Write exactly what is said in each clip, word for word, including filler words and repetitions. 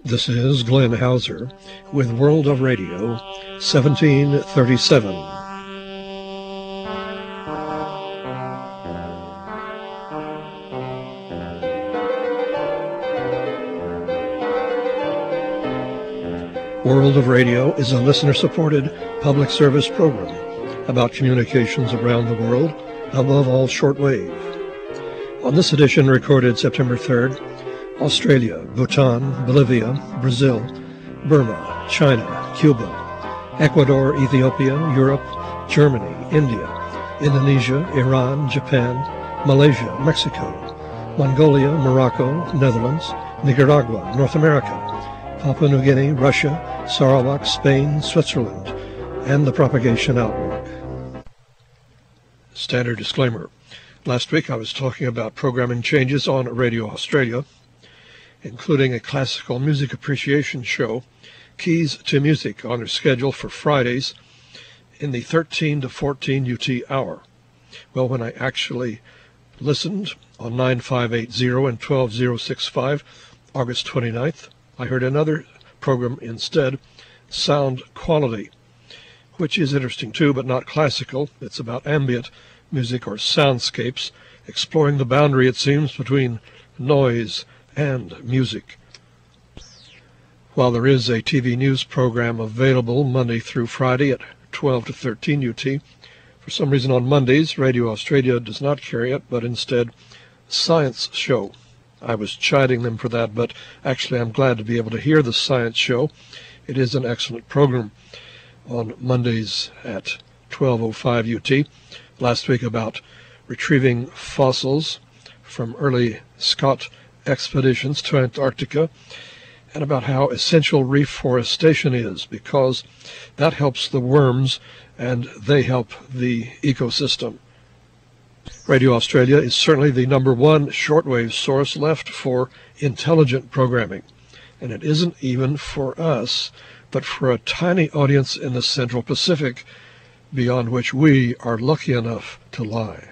This is Glenn Hauser with World of Radio, seventeen thirty-seven. World of Radio is a listener-supported public service program about communications around the world, above all shortwave. On this edition, recorded September third, Australia, Bhutan, Bolivia, Brazil, Burma, China, Cuba, Ecuador, Ethiopia, Europe, Germany, India, Indonesia, Iran, Japan, Malaysia, Mexico, Mongolia, Morocco, Netherlands, Nicaragua, North America, Papua New Guinea, Russia, Sarawak, Spain, Switzerland, and the Propagation Outlook. Standard disclaimer. Last week I was talking about programming changes on Radio Australia, including a classical music appreciation show, Keys to Music, on their schedule for Fridays in the thirteen to fourteen U T hour. Well, when I actually listened on nine five eight zero and twelve oh sixty-five, August twenty-ninth, I heard another program instead, Sound Quality, which is interesting too, but not classical. It's about ambient music or soundscapes, exploring the boundary, it seems, between noise and music. While there is a T V news program available Monday through Friday at twelve to thirteen U T, for some reason on Mondays, Radio Australia does not carry it, but instead Science Show. I was chiding them for that, but actually I'm glad to be able to hear the Science Show. It is an excellent program on Mondays at twelve oh five U T. Last week about retrieving fossils from early Scott expeditions to Antarctica, and about how essential reforestation is, because that helps the worms and they help the ecosystem. Radio Australia is certainly the number one shortwave source left for intelligent programming, and it isn't even for us, but for a tiny audience in the Central Pacific, beyond which we are lucky enough to lie.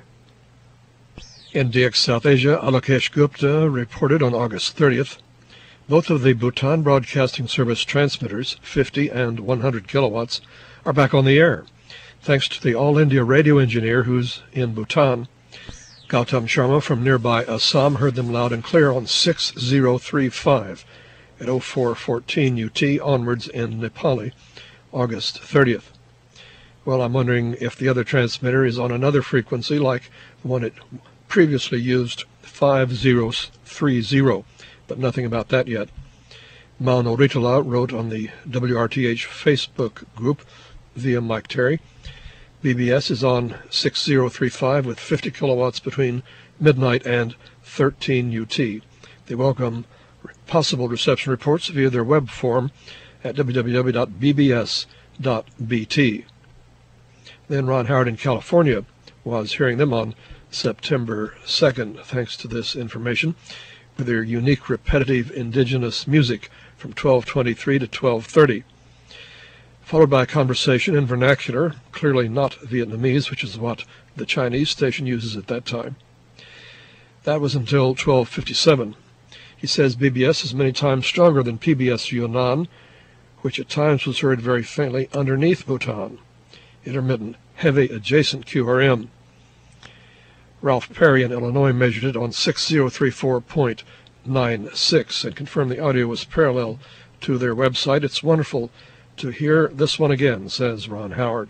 In D X South Asia, Alokesh Gupta reported on August thirtieth, both of the Bhutan Broadcasting Service transmitters, fifty and one hundred kilowatts, are back on the air, thanks to the All India radio engineer who's in Bhutan. Gautam Sharma from nearby Assam heard them loud and clear on six oh three five at oh four fourteen U T onwards in Nepali, August thirtieth. Well, I'm wondering if the other transmitter is on another frequency like the one it previously used, five oh three oh, but nothing about that yet. Mauno Ritala wrote on the W R T H Facebook group via Mike Terry, B B S is on six oh three five with fifty kilowatts between midnight and thirteen U T. They welcome possible reception reports via their web form at w w w dot b b s dot b t. Then Ron Howard in California was hearing them on September second, thanks to this information, with their unique repetitive indigenous music from twelve twenty-three to twelve thirty, followed by a conversation in vernacular, clearly not Vietnamese, which is what the Chinese station uses at that time. That was until twelve fifty-seven. He says B B S is many times stronger than P B S Yunnan, which at times was heard very faintly underneath Bhutan. Intermittent, heavy, adjacent Q R M. Ralph Perry in Illinois measured it on six oh three four point nine six and confirmed the audio was parallel to their website. It's wonderful to hear this one again, says Ron Howard.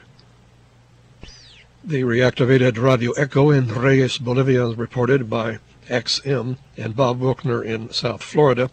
The reactivated Radio Echo in Reyes, Bolivia, reported by X M and Bob Wilkner in South Florida,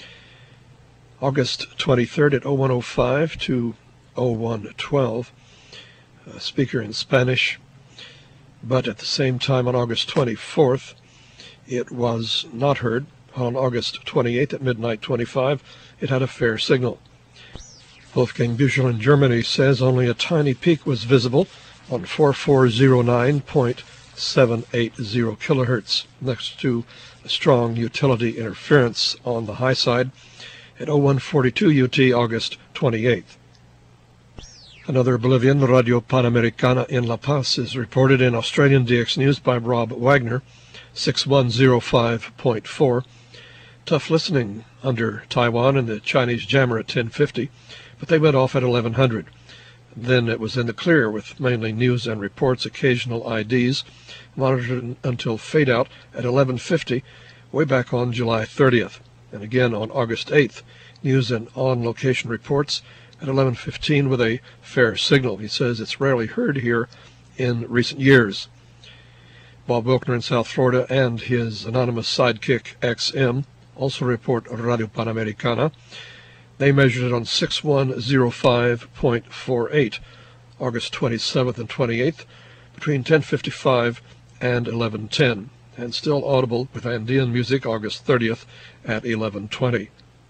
August twenty-third at oh one oh five to oh one twelve. A speaker in Spanish, but at the same time on August twenty-fourth it was not heard. On August twenty-eighth at midnight twenty-five it had a fair signal. Wolfgang Büchel in Germany says only a tiny peak was visible on forty-four oh nine point seven eight oh kilohertz, next to a strong utility interference on the high side at oh one forty-two U T August twenty-eighth. Another Bolivian, Radio Panamericana in La Paz, is reported in Australian D X News by Rob Wagner, sixty-one oh five point four, tough listening under Taiwan and the Chinese jammer at ten fifty, but they went off at eleven hundred. Then it was in the clear with mainly news and reports, occasional I Ds, monitored until fade out at eleven fifty, way back on July thirtieth. And again on August eighth, news and on-location reports at eleven fifteen with a fair signal. He says it's rarely heard here in recent years. Bob Wilkner in South Florida and his anonymous sidekick X M also report Radio Panamericana. They measured it on six one zero five point four eight, August twenty-seventh and twenty-eighth, between ten fifty-five and eleven ten, and still audible with Andean music August thirtieth at eleven twenty.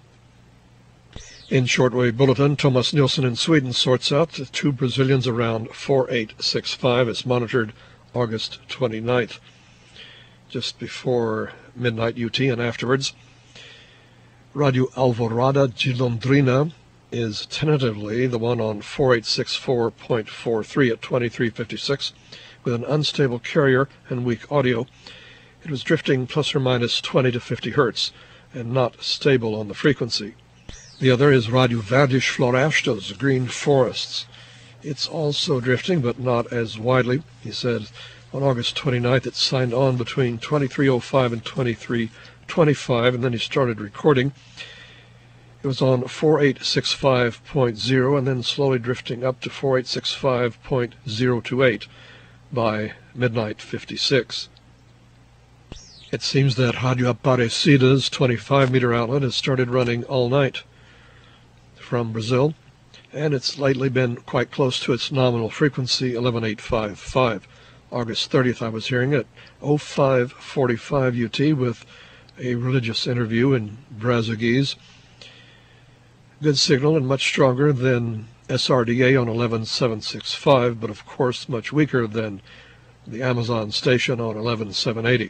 In shortwave bulletin, Thomas Nilsson in Sweden sorts out the two Brazilians around four eight six five. It's monitored August twenty-ninth, just before midnight U T and afterwards. Radio Alvorada de Londrina is tentatively the one on four eight six four point four three at twenty-three fifty-six with an unstable carrier and weak audio. It was drifting plus or minus twenty to fifty hertz and not stable on the frequency. The other is Radio Verdes Florestas, Green Forests. It's also drifting, but not as widely. He said on August twenty-ninth it signed on between twenty-three oh five and twenty-three twenty-five, and then he started recording. It was on four eight six five point zero and then slowly drifting up to four eight six five point zero two eight by midnight fifty-six. It seems that Radio Aparecida's twenty-five meter outlet has started running all night from Brazil, and it's lately been quite close to its nominal frequency, eleven eight five five. August thirtieth I was hearing it, oh five forty-five U T with a religious interview in Brazzaville. Good signal and much stronger than S R D A on eleven seven sixty-five, but of course much weaker than the Amazon station on eleven seven eighty.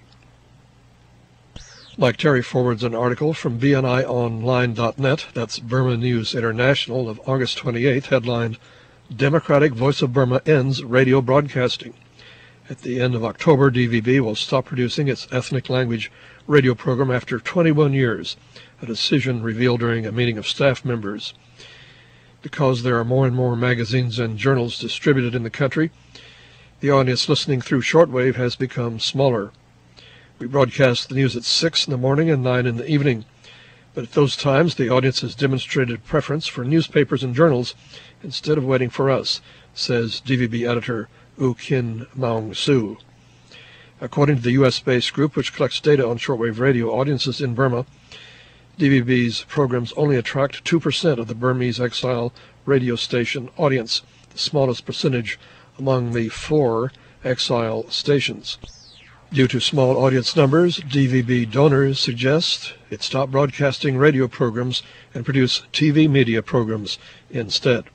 Like Terry forwards an article from B N I online dot net, that's Burma News International, of August twenty-eighth, headlined, Democratic Voice of Burma ends radio broadcasting. At the end of October, D V B will stop producing its ethnic language radio program after twenty-one years, a decision revealed during a meeting of staff members. Because there are more and more magazines and journals distributed in the country, the audience listening through shortwave has become smaller. We broadcast the news at six in the morning and nine in the evening, but at those times the audience has demonstrated preference for newspapers and journals instead of waiting for us, says D V B editor U Kin Maung Soo. According to the U S-based group which collects data on shortwave radio audiences in Burma, D V B's programs only attract two percent of the Burmese exile radio station audience, the smallest percentage among the four exile stations. Due to small audience numbers, D V B donors suggest it stop broadcasting radio programs and produce T V media programs instead.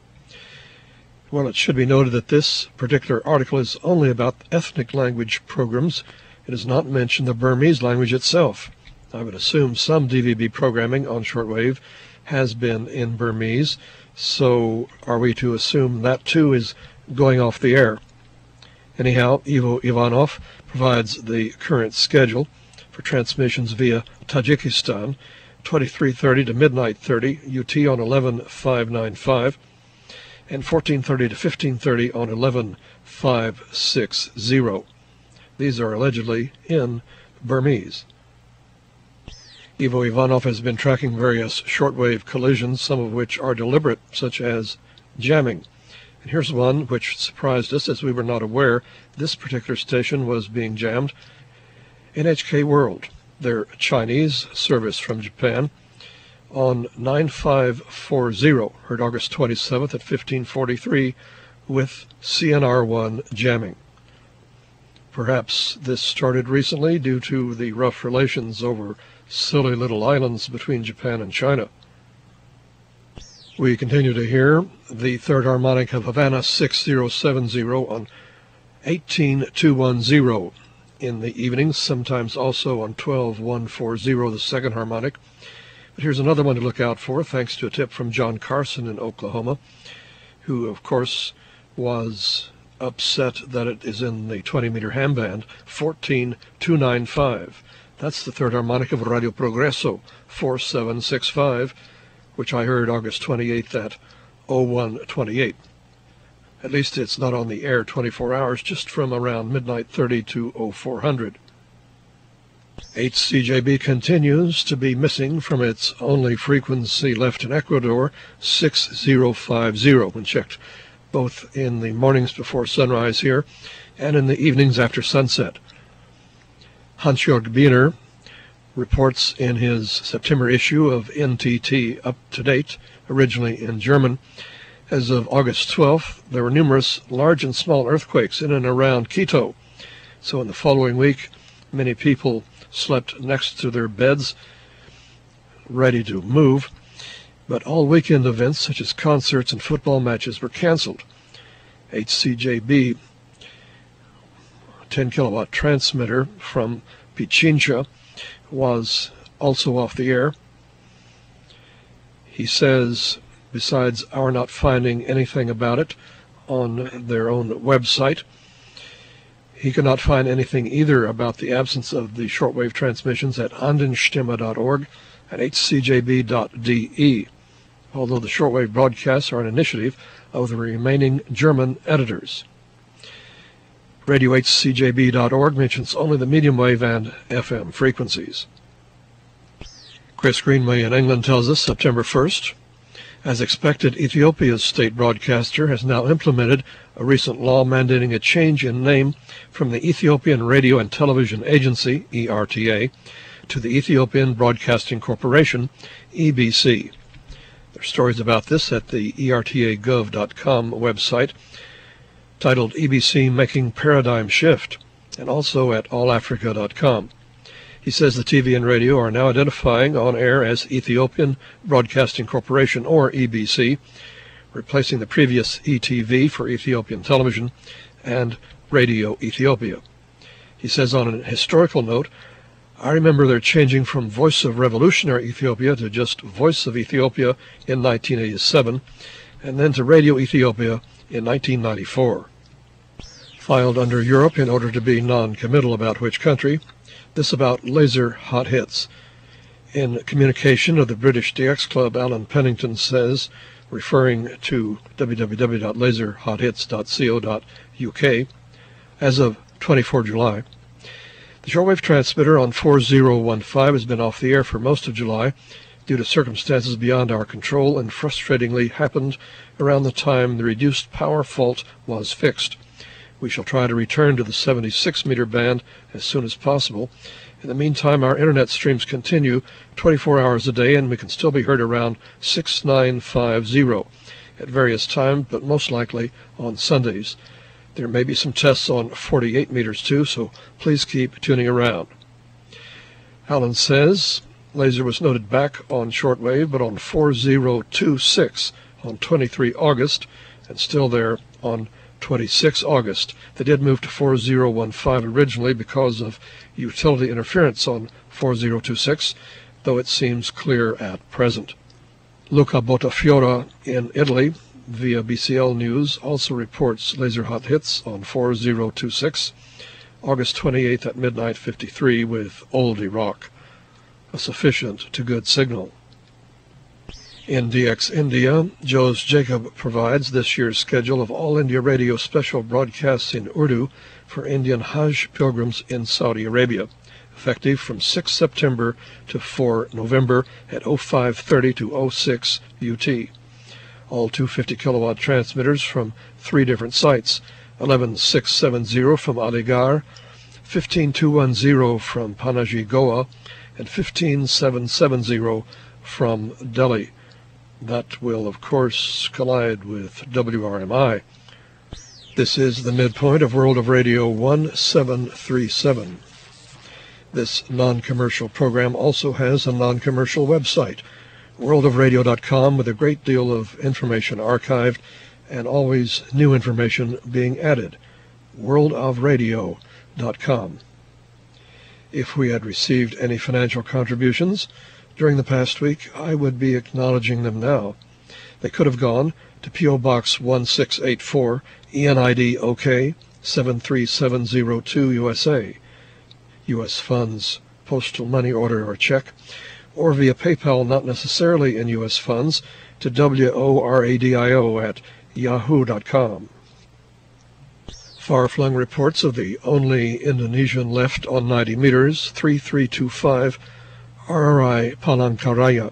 Well, it should be noted that this particular article is only about ethnic language programs. It does not mention the Burmese language itself. I would assume some D V B programming on shortwave has been in Burmese, so are we to assume that too is going off the air? Anyhow, Ivo Ivanov provides the current schedule for transmissions via Tajikistan, twenty-three thirty to midnight thirty, U T on eleven five ninety-five, and fourteen thirty to fifteen thirty on eleven five sixty. These are allegedly in Burmese. Ivo Ivanov has been tracking various shortwave collisions, some of which are deliberate, such as jamming. And here's one which surprised us, as we were not aware this particular station was being jammed. N H K World, their Chinese service from Japan, on nine five forty, heard August twenty-seventh at fifteen forty-three, with C N R one jamming. Perhaps this started recently due to the rough relations over silly little islands between Japan and China. We continue to hear the third harmonic of Havana six zero seven zero on eighteen two ten in the evenings, sometimes also on twelve one forty, the second harmonic. But here's another one to look out for, thanks to a tip from John Carson in Oklahoma, who, of course, was upset that it is in the twenty meter ham band, fourteen two ninety-five. That's the third harmonic of Radio Progreso four seven six five, which I heard August twenty-eighth at oh one twenty-eight. At least it's not on the air twenty-four hours, just from around midnight thirty to oh four hundred. H C J B continues to be missing from its only frequency left in Ecuador, six zero five zero, when checked both in the mornings before sunrise here and in the evenings after sunset. Hans-Jörg Biener reports in his September issue of N T T Up to Date, originally in German, as of August twelfth, there were numerous large and small earthquakes in and around Quito. So in the following week, many people slept next to their beds, ready to move, but all weekend events such as concerts and football matches were canceled. H C J B, ten kilowatt transmitter from Pichincha, was also off the air. He says, besides our not finding anything about it on their own website, he could not find anything either about the absence of the shortwave transmissions at Andenstimme dot org and H C J B dot D E, although the shortwave broadcasts are an initiative of the remaining German editors. Radio H C J B dot org mentions only the medium wave and F M frequencies. Chris Greenway in England tells us September first, as expected, Ethiopia's state broadcaster has now implemented a recent law mandating a change in name from the Ethiopian Radio and Television Agency, E R T A, to the Ethiopian Broadcasting Corporation, E B C. There are stories about this at the E R T A gov dot com website, titled E B C Making Paradigm Shift, and also at all africa dot com. He says the T V and radio are now identifying on air as Ethiopian Broadcasting Corporation, or E B C, replacing the previous E T V for Ethiopian Television and Radio Ethiopia. He says on an historical note, I remember they're changing from Voice of Revolutionary Ethiopia to just Voice of Ethiopia in nineteen eighty-seven, and then to Radio Ethiopia in nineteen ninety-four. Filed under Europe in order to be non-committal about which country, this about laser hot hits. In communication of the British D X Club, Alan Pennington says, referring to w w w dot laser hot hits dot co dot u k, as of the twenty-fourth of July, the shortwave transmitter on four zero one five has been off the air for most of July due to circumstances beyond our control, and frustratingly happened around the time the reduced power fault was fixed. We shall try to return to the seventy-six meter band as soon as possible. In the meantime, our internet streams continue twenty-four hours a day, and we can still be heard around six nine five zero at various times, but most likely on Sundays. There may be some tests on forty-eight meters too, so please keep tuning around. Alan says laser was noted back on shortwave, but on four zero two six on the twenty-third of August, and still there on twenty-sixth of August. They did move to four zero one five originally because of utility interference on four zero two six, though it seems clear at present. Luca Botafiore in Italy, via B C L News, also reports laser hot hits on four zero two six, August twenty-eighth at midnight fifty-three with Oldie Rock, a sufficient to good signal. In D X India, Jose Jacob provides this year's schedule of All India Radio special broadcasts in Urdu for Indian Hajj pilgrims in Saudi Arabia, effective from sixth of September to fourth of November at oh five thirty to oh six U T. All two hundred fifty kilowatt transmitters from three different sites, eleven six seven zero from Aligarh, fifteen two one zero from Panaji, Goa, and fifteen seven seven zero from Delhi. That will, of course, collide with W R M I. This is the midpoint of World of Radio one seven three seven. This non-commercial program also has a non-commercial website, world of radio dot com, with a great deal of information archived and always new information being added, world of radio dot com. If we had received any financial contributions during the past week, I would be acknowledging them now. They could have gone to P O Box one six eight four, E N I D OK seven three seven zero two, U S A. U S funds postal money order or check, or via PayPal, not necessarily in U S funds, to W O R A D I O at yahoo dot com. Far-flung reports of the only Indonesian left on ninety meters, three three two five, R R I Palangkaraya.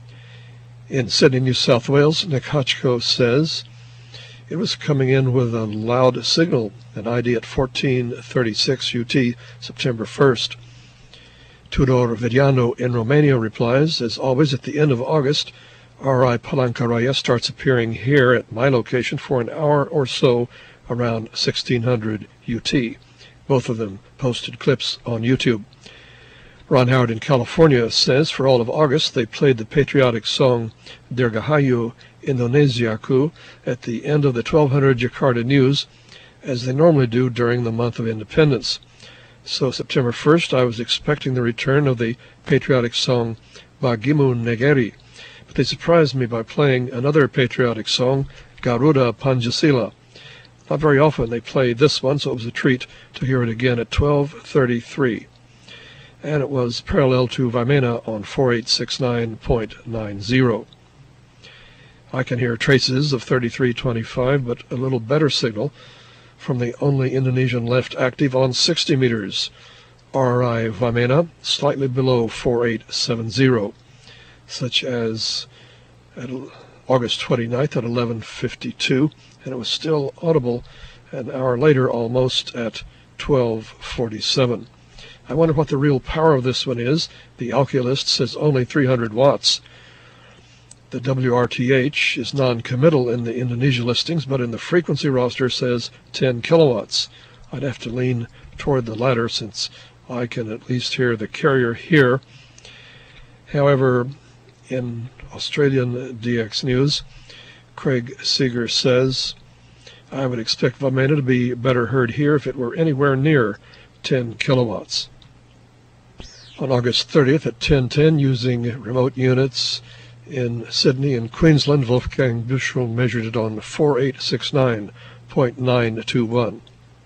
In Sydney, New South Wales, Nick Hutchko says it was coming in with a loud signal, an I D at fourteen thirty-six U T, September first. Tudor Vidiano in Romania replies, as always at the end of August, R R I Palangkaraya starts appearing here at my location for an hour or so around sixteen hundred U T. Both of them posted clips on YouTube. Ron Howard in California says for all of August they played the patriotic song Dirgahayu Indonesiaku at the end of the twelve hundred Jakarta News, as they normally do during the month of independence. So September first I was expecting the return of the patriotic song Bagimu Negeri, but they surprised me by playing another patriotic song, Garuda Pancasila. Not very often they play this one, so it was a treat to hear it again at twelve thirty-three. And it was parallel to Vimena on forty-eight sixty-nine point nine zero. I can hear traces of thirty-three twenty-five, but a little better signal from the only Indonesian left active on sixty meters, R R I Vimena, slightly below forty-eight seventy, such as at August twenty-ninth at eleven fifty-two, and it was still audible an hour later almost at twelve forty-seven. I wonder what the real power of this one is. The Alkylist says only three hundred watts. The W R T H is non-committal in the Indonesia listings, but in the frequency roster says ten kilowatts. I'd have to lean toward the latter since I can at least hear the carrier here. However, in Australian D X News, Craig Seeger says, I would expect Vimena to be better heard here if it were anywhere near ten kilowatts. On August thirtieth at ten ten, using remote units in Sydney and Queensland, Wolfgang Büschel measured it on forty-eight sixty-nine point nine two one.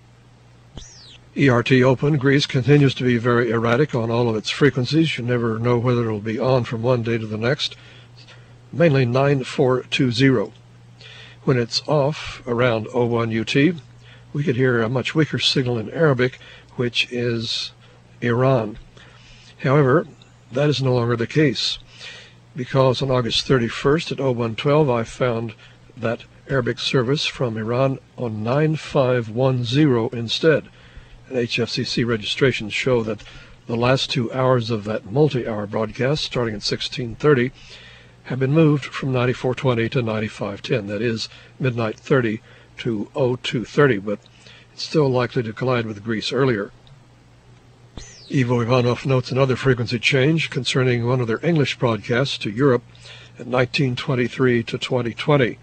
E R T Open, Greece, continues to be very erratic on all of its frequencies. You never know whether it will be on from one day to the next, mainly nine four two zero. When it's off around oh one U T, we could hear a much weaker signal in Arabic, which is Iran. However, that is no longer the case, because on August thirty-first at oh one twelve I found that Arabic service from Iran on nine five one zero instead. And H F C C registrations show that the last two hours of that multi-hour broadcast, starting at sixteen thirty, have been moved from ninety-four twenty to ninety-five ten. That is midnight thirty to oh two thirty, but it's still likely to collide with Greece earlier. Ivo Ivanov notes another frequency change concerning one of their English broadcasts to Europe at nineteen twenty-three to twenty twenty.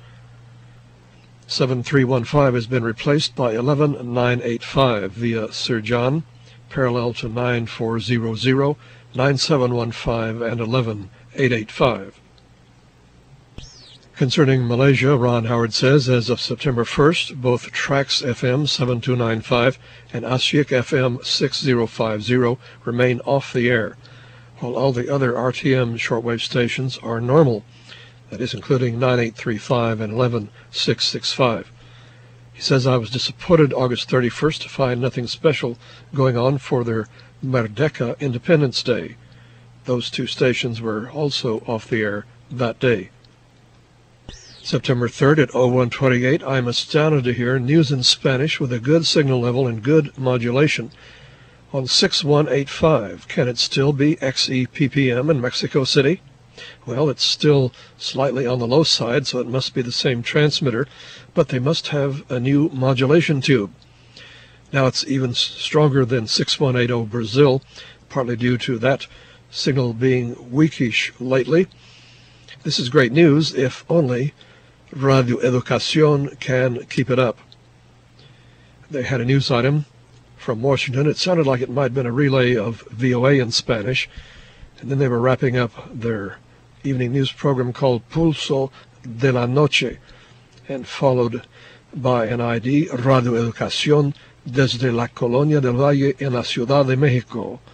seven three one five has been replaced by eleven nine eighty-five via Sir John, parallel to nine four zero zero, nine seven one five, and eleven eight eighty-five. Concerning Malaysia, Ron Howard says, as of September first, both Trax F M seven two nine five and Asyik F M six zero five zero remain off the air, while all the other R T M shortwave stations are normal, that is including nine eight three five and eleven six sixty-five. He says, I was disappointed August thirty-first to find nothing special going on for their Merdeka Independence Day. Those two stations were also off the air that day. September third at oh one twenty-eight, I am astounded to hear news in Spanish with a good signal level and good modulation on six one eight five. Can it still be X E P P M in Mexico City? Well, it's still slightly on the low side, so it must be the same transmitter, but they must have a new modulation tube. Now it's even stronger than six one eight zero Brazil, partly due to that signal being weakish lately. This is great news, if only Radio Educación can keep it up. They had a news item from Washington. It sounded like it might have been a relay of V O A in Spanish, and then they were wrapping up their evening news program called Pulso de la Noche, and followed by an I D, Radio Educación desde la Colonia del Valle en la Ciudad de México,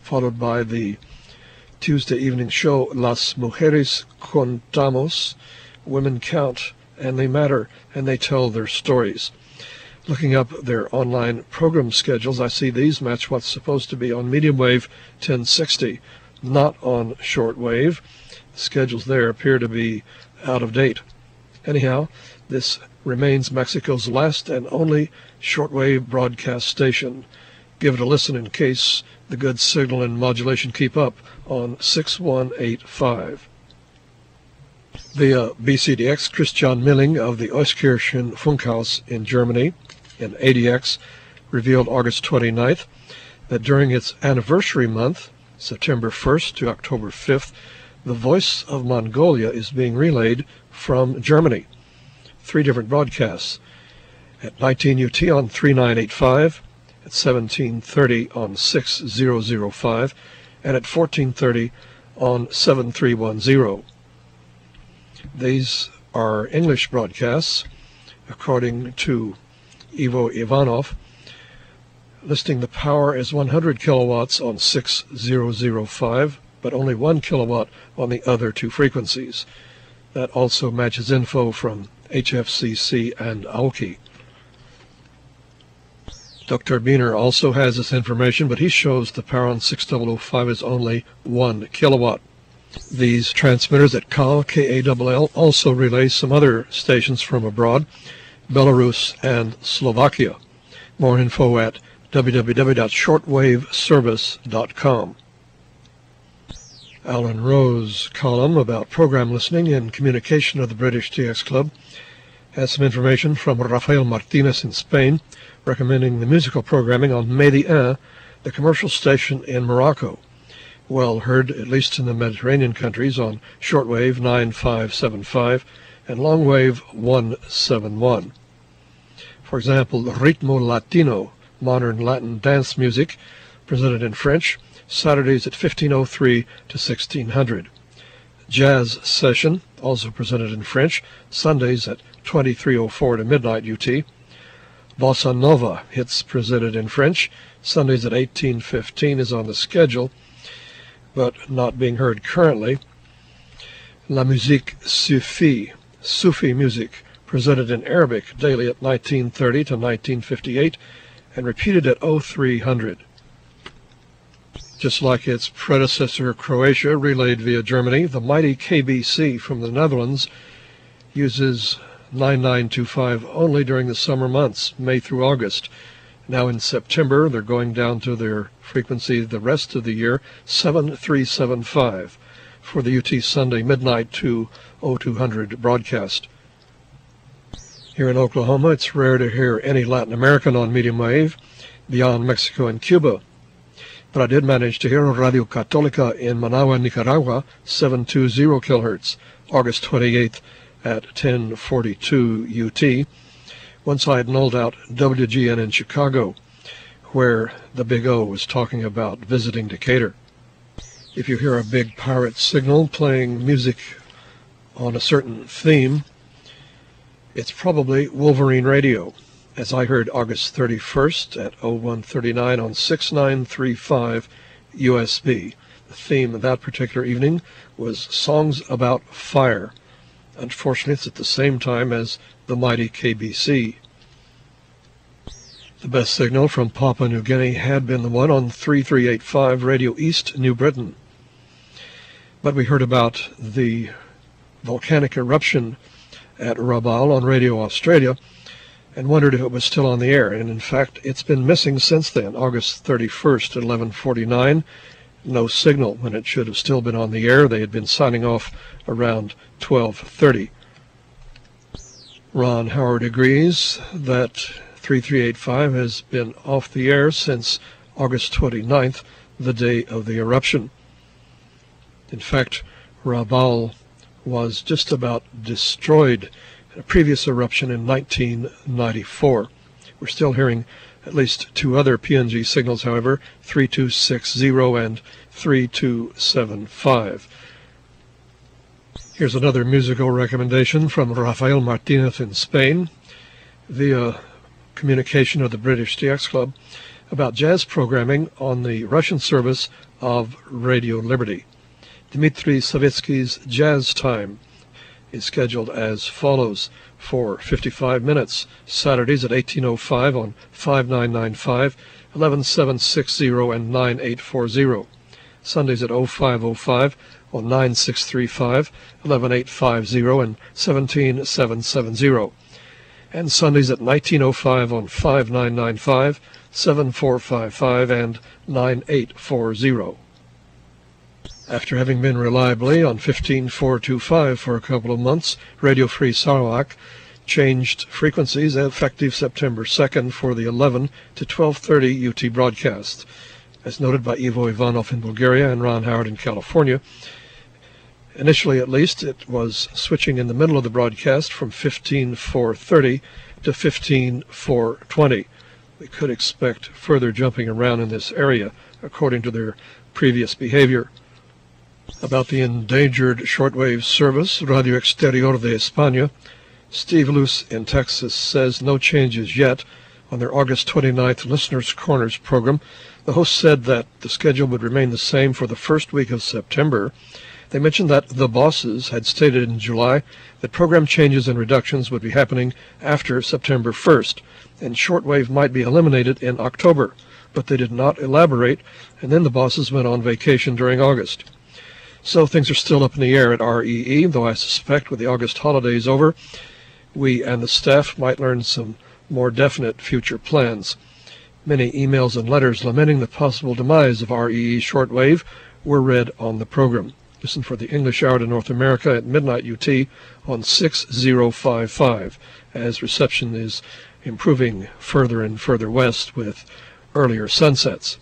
followed by the Tuesday evening show Las Mujeres Contamos, Women Count, and They Matter, and They Tell Their Stories. Looking up their online program schedules, I see these match what's supposed to be on medium wave ten sixty, not on short wave. The schedules there appear to be out of date. Anyhow, this remains Mexico's last and only shortwave broadcast station. Give it a listen in case the good signal and modulation keep up on six one eight five. The uh, B C D X Christian Milling of the Euskirchen Funkhaus in Germany, in A D X, revealed August twenty-ninth that during its anniversary month, September first to October fifth, the Voice of Mongolia is being relayed from Germany. Three different broadcasts. At nineteen U T on three nine eight five, at seventeen thirty on six thousand five, and at fourteen thirty on seven three one zero. These are English broadcasts, according to Ivo Ivanov, listing the power as one hundred kilowatts on six thousand five, but only one kilowatt on the other two frequencies. That also matches info from H F C C and Aoki. Doctor Biener also has this information, but he shows the power on six thousand five is only one kilowatt. These transmitters at K A L, K A L L, also relay some other stations from abroad, Belarus and Slovakia. More info at w w w dot shortwave service dot com. Alan Rowe's column about program listening and communication of the British T X Club has some information from Rafael Martinez in Spain, recommending the musical programming on Medi un, the commercial station in Morocco, well heard at least in the Mediterranean countries on shortwave nine five seven five and longwave one seven one. For example, Ritmo Latino, modern Latin dance music, presented in French, Saturdays at fifteen oh three to sixteen hundred. Jazz Session, also presented in French, Sundays at twenty-three oh four to midnight U T. Bossa Nova, hits presented in French, Sundays at eighteen fifteen is on the schedule, but not being heard currently. La Musique Sufi, Sufi music, presented in Arabic daily at nineteen thirty to nineteen fifty-eight and repeated at oh three hundred. Just like its predecessor Croatia, relayed via Germany, the mighty K B C from the Netherlands uses nine nine two five only during the summer months, May through August. Now in September, they're going down to their frequency the rest of the year, seven three seven five, for the U T Sunday midnight to oh two hundred broadcast. Here in Oklahoma, it's rare to hear any Latin American on medium wave beyond Mexico and Cuba. But I did manage to hear Radio Católica in Managua, Nicaragua, seven twenty kilohertz, August twenty-eighth at ten forty-two U T, once I had nulled out W G N in Chicago, where the Big O was talking about visiting Decatur. If you hear a big pirate signal playing music on a certain theme, it's probably Wolverine Radio, as I heard August thirty-first at oh one thirty-nine on six nine three five U S B. The theme of that particular evening was Songs About Fire. Unfortunately, it's at the same time as the mighty K B C. The best signal from Papua New Guinea had been the one on thirty-three eighty-five Radio East, New Britain. But we heard about the volcanic eruption at Rabaul on Radio Australia and wondered if it was still on the air. And in fact, it's been missing since then, August thirty-first at eleven forty-nine. No signal when it should have still been on the air. They had been signing off around twelve thirty. Ron Howard agrees that thirty-three eighty-five has been off the air since August twenty-ninth, the day of the eruption. In fact, Rabaul was just about destroyed in a previous eruption in nineteen ninety-four. We're still hearing at least two other P N G signals, however, three two six zero and three two seven five. Here's another musical recommendation from Rafael Martinez in Spain via communication of the British T X Club about jazz programming on the Russian service of Radio Liberty. Dmitry Savitsky's Jazz Time is scheduled as follows: for fifty-five minutes, Saturdays at eighteen oh five on five nine nine five, eleven seven sixty, and nine eight forty. Sundays at oh five oh five on nine six three five, eleven eight fifty, and seventeen seven seventy. And Sundays at nineteen oh five on five nine nine five, seven four five five, and nine eight forty. After having been reliably on fifteen four twenty-five for a couple of months, Radio Free Sarawak changed frequencies effective September second for the eleven to twelve thirty U T broadcast. As noted by Ivo Ivanov in Bulgaria and Ron Howard in California, initially at least it was switching in the middle of the broadcast from fifteen four thirty to fifteen four twenty. We could expect further jumping around in this area according to their previous behavior. About the endangered shortwave service, Radio Exterior de España, Steve Luce in Texas says no changes yet. On their August twenty-ninth Listeners' Corners program, the host said that the schedule would remain the same for the first week of September. They mentioned that the bosses had stated in July that program changes and reductions would be happening after September first, and shortwave might be eliminated in October, but they did not elaborate, and then the bosses went on vacation during August. So things are still up in the air at R E E, though I suspect with the August holidays over, we and the staff might learn some more definite future plans. Many emails and letters lamenting the possible demise of R E E shortwave were read on the program. Listen for the English Hour to North America at midnight U T on six oh five five, as reception is improving further and further west with earlier sunsets.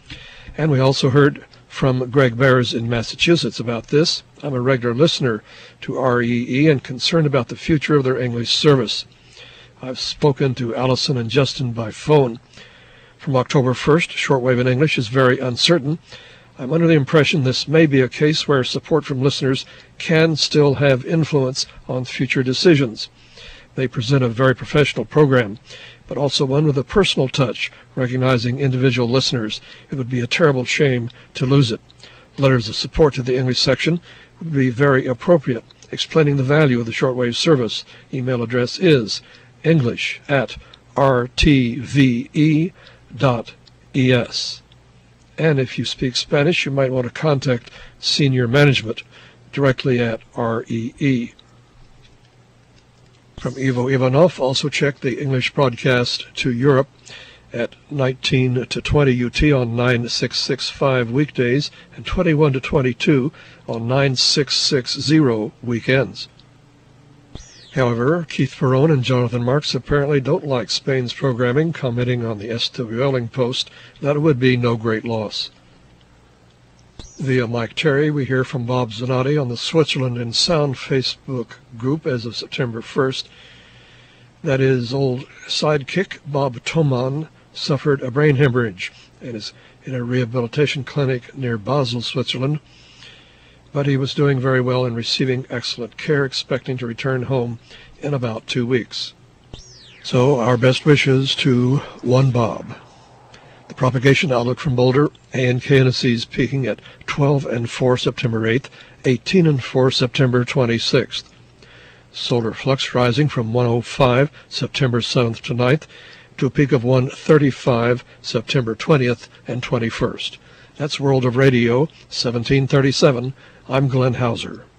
And we also heard from Greg Bears in Massachusetts about this. I'm a regular listener to R E E and concerned about the future of their English service. I've spoken to Allison and Justin by phone. From October first, shortwave in English is very uncertain. I'm under the impression this may be a case where support from listeners can still have influence on future decisions. They present a very professional program, but also one with a personal touch, recognizing individual listeners. It would be a terrible shame to lose it. Letters of support to the English section would be very appropriate, explaining the value of the shortwave service. Email address is english at r t v e dot e s. And if you speak Spanish, you might want to contact senior management directly at R E E. From Ivo Ivanov, also check the English broadcast to Europe at nineteen to twenty U T on nine six six five weekdays and twenty-one to twenty-two on nine six six zero weekends. However, Keith Perron and Jonathan Marks apparently don't like Spain's programming, commenting on the S W L ing post that it would be no great loss. Via Mike Terry, we hear from Bob Zanotti on the Switzerland in Sound Facebook group as of September first. That his old sidekick, Bob Thoman, suffered a brain hemorrhage and is in a rehabilitation clinic near Basel, Switzerland. But he was doing very well and receiving excellent care, expecting to return home in about two weeks. So our best wishes to one Bob. The propagation outlook from Boulder: A N K N S E's peaking at twelve and four September eighth, eighteen and four September twenty-sixth. Solar flux rising from one oh five September seventh to ninth to a peak of one thirty-five September twentieth and twenty-first. That's World of Radio, seventeen thirty-seven. I'm Glenn Hauser.